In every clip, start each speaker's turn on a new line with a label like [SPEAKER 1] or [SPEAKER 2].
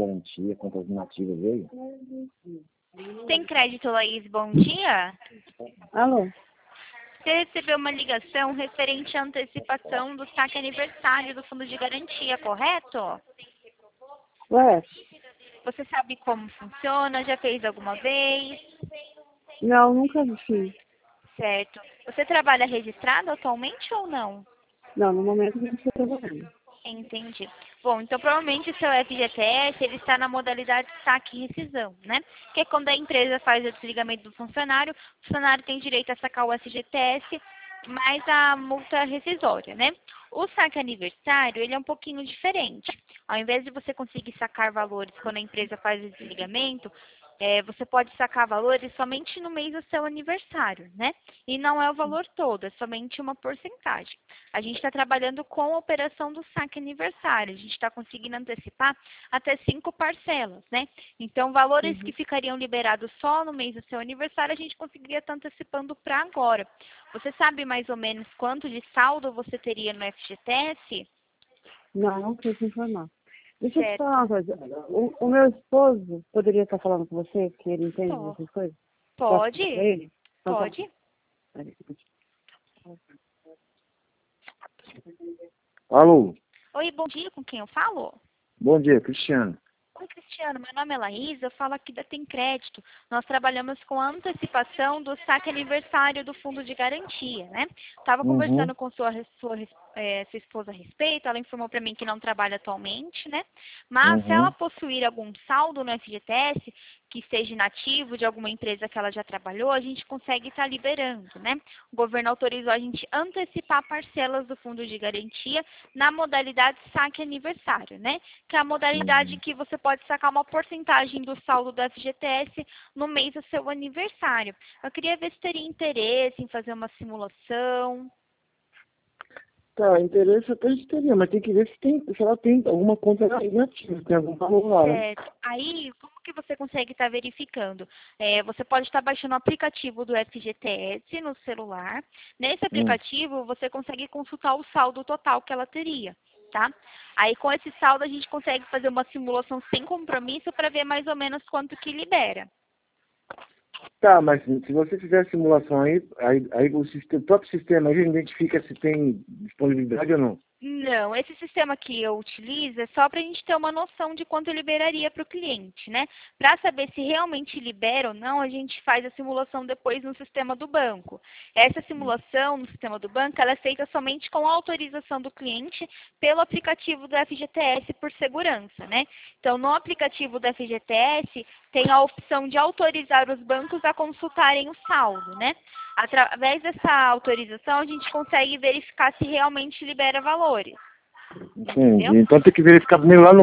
[SPEAKER 1] garantia, quantas nativas veio.
[SPEAKER 2] Tem crédito, Laís? Bom dia.
[SPEAKER 3] Alô?
[SPEAKER 2] Você recebeu uma ligação referente à antecipação do saque aniversário do Fundo de Garantia, correto?
[SPEAKER 3] Ué?
[SPEAKER 2] Você sabe como funciona? Já fez alguma vez?
[SPEAKER 3] Não, nunca fiz.
[SPEAKER 2] Certo. Você trabalha registrado atualmente ou não?
[SPEAKER 3] Não, no momento não estou trabalhando.
[SPEAKER 2] Entendi. Bom, então provavelmente o seu FGTS ele está na modalidade saque e rescisão, né? Que é quando a empresa faz o desligamento do funcionário, o funcionário tem direito a sacar o FGTS mais a multa rescisória, né? O saque aniversário, ele é um pouquinho diferente. Ao invés de você conseguir sacar valores quando a empresa faz o desligamento, você pode sacar valores somente no mês do seu aniversário, né? E não é o valor todo, é somente uma porcentagem. A gente está trabalhando com a operação do saque aniversário. A gente está conseguindo antecipar até 5 parcelas, né? Então, valores que ficariam liberados só no mês do seu aniversário, a gente conseguiria estar antecipando para agora. Você sabe mais ou menos quanto de saldo você teria no FGTS?
[SPEAKER 3] Não, não sei te informar. Deixa eu te
[SPEAKER 2] Certo.
[SPEAKER 3] falar uma coisa. O meu esposo poderia estar falando com você, que ele entende
[SPEAKER 2] Tô.
[SPEAKER 3] dessas coisas? Posso
[SPEAKER 2] Pode?
[SPEAKER 3] falar pra ele? Então, tá.
[SPEAKER 2] Pode.
[SPEAKER 1] Alô,
[SPEAKER 2] Oi, bom dia, com quem eu falo?
[SPEAKER 1] bom dia, Cristiano.
[SPEAKER 2] Oi, Cristiano, meu nome é Laís, eu falo aqui da Tem Crédito. Nós trabalhamos com a antecipação do saque aniversário do Fundo de Garantia, né? Estava conversando com sua esposa a respeito, ela informou para mim que não trabalha atualmente, né? Mas se ela possuir algum saldo no FGTS, que esteja inativo de alguma empresa que ela já trabalhou, a gente consegue estar liberando, né? O governo autorizou a gente antecipar parcelas do Fundo de Garantia na modalidade saque aniversário, né? Que é a modalidade que você pode sacar uma porcentagem do saldo do FGTS no mês do seu aniversário. Eu queria ver se teria interesse em fazer uma simulação.
[SPEAKER 1] Tá, interesse até a gente teria, mas tem que ver se ela tem alguma conta inativa, se tem algum valor lá, né?
[SPEAKER 2] Certo. Aí, como que você consegue estar verificando? Você pode estar baixando o aplicativo do FGTS no celular. Nesse aplicativo, você consegue consultar o saldo total que ela teria, tá? Aí, com esse saldo, a gente consegue fazer uma simulação sem compromisso para ver mais ou menos quanto que libera.
[SPEAKER 1] Tá, mas se você fizer a simulação aí o próprio sistema aí já identifica se tem disponibilidade ou não.
[SPEAKER 2] Não, esse sistema que eu utilizo é só para a gente ter uma noção de quanto eu liberaria para o cliente, né? Para saber se realmente libera ou não, a gente faz a simulação depois no sistema do banco. Essa simulação no sistema do banco, ela é feita somente com a autorização do cliente pelo aplicativo do FGTS por segurança, né? Então, no aplicativo do FGTS, tem a opção de autorizar os bancos a consultarem o saldo, né? Através dessa autorização, a gente consegue verificar se realmente libera valores.
[SPEAKER 1] Entendi.
[SPEAKER 2] Entendeu?
[SPEAKER 1] Então tem que verificar primeiro lá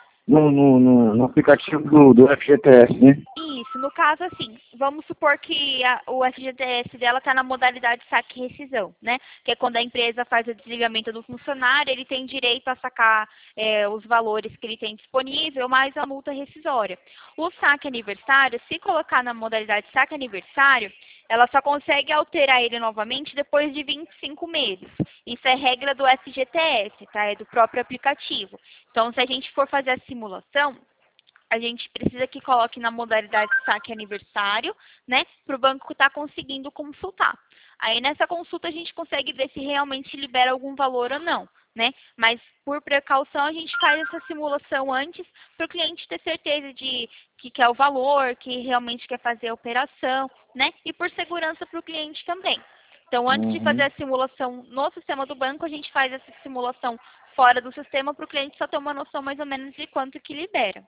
[SPEAKER 1] no aplicativo do FGTS, né?
[SPEAKER 2] Isso, no caso assim, vamos supor que o FGTS dela está na modalidade saque e rescisão, né? Que é quando a empresa faz o desligamento do funcionário, ele tem direito a sacar os valores que ele tem disponível, mais a multa rescisória. O saque aniversário, se colocar na modalidade saque aniversário, ela só consegue alterar ele novamente depois de 25 meses. Isso é regra do FGTS, tá? É do próprio aplicativo. Então, se a gente for fazer a simulação, a gente precisa que coloque na modalidade saque aniversário, né? Para o banco estar conseguindo consultar. Aí nessa consulta a gente consegue ver se realmente libera algum valor ou não, né? Mas por precaução a gente faz essa simulação antes para o cliente ter certeza de que quer o valor, que realmente quer fazer a operação, né? E por segurança para o cliente também. Então, antes de fazer a simulação no sistema do banco, a gente faz essa simulação fora do sistema para o cliente só ter uma noção mais ou menos de quanto que libera.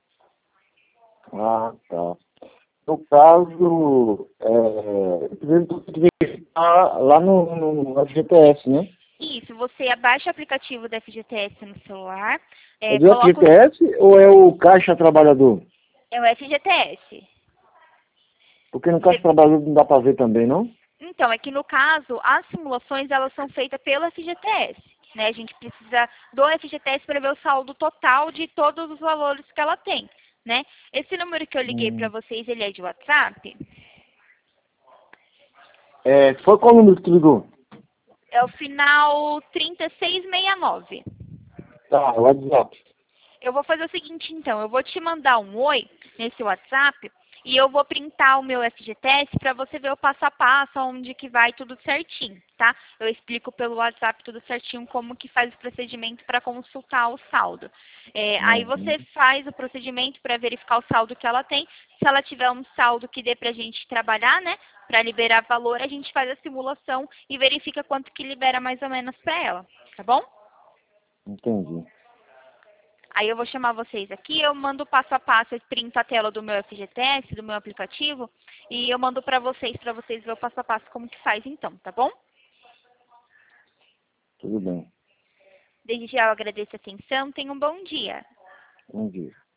[SPEAKER 1] Ah, tá. No caso, primeiro tem que verificar lá no FGTS, né?
[SPEAKER 2] Isso, você abaixa o aplicativo da FGTS no celular,
[SPEAKER 1] É do
[SPEAKER 2] coloca
[SPEAKER 1] FGTS ou é o Caixa Trabalhador?
[SPEAKER 2] é o FGTS.
[SPEAKER 1] Porque no Caixa Trabalhador não dá para ver também, não?
[SPEAKER 2] Então, é que no caso, as simulações elas são feitas pelo FGTS. Né? A gente precisa do FGTS para ver o saldo total de todos os valores que ela tem. Né? Esse número que eu liguei para vocês, ele é de WhatsApp?
[SPEAKER 1] Foi qual número que tu ligou?
[SPEAKER 2] É o final 3669.
[SPEAKER 1] Tá, o WhatsApp.
[SPEAKER 2] Eu vou fazer o seguinte, então. Eu vou te mandar um oi nesse WhatsApp e eu vou printar o meu FGTS para você ver o passo a passo, onde que vai tudo certinho, tá? Eu explico pelo WhatsApp tudo certinho como que faz o procedimento para consultar o saldo. Aí você faz o procedimento para verificar o saldo que ela tem. Se ela tiver um saldo que dê para a gente trabalhar, né? Para liberar valor, a gente faz a simulação e verifica quanto que libera mais ou menos para ela, tá bom?
[SPEAKER 1] Entendi.
[SPEAKER 2] Aí eu vou chamar vocês aqui, eu mando passo a passo, eu printo a tela do meu FGTS, do meu aplicativo, e eu mando para vocês verem o passo a passo como que faz então, tá bom?
[SPEAKER 1] Tudo bem.
[SPEAKER 2] Desde já eu agradeço a atenção, tenham um bom dia.
[SPEAKER 1] Bom dia.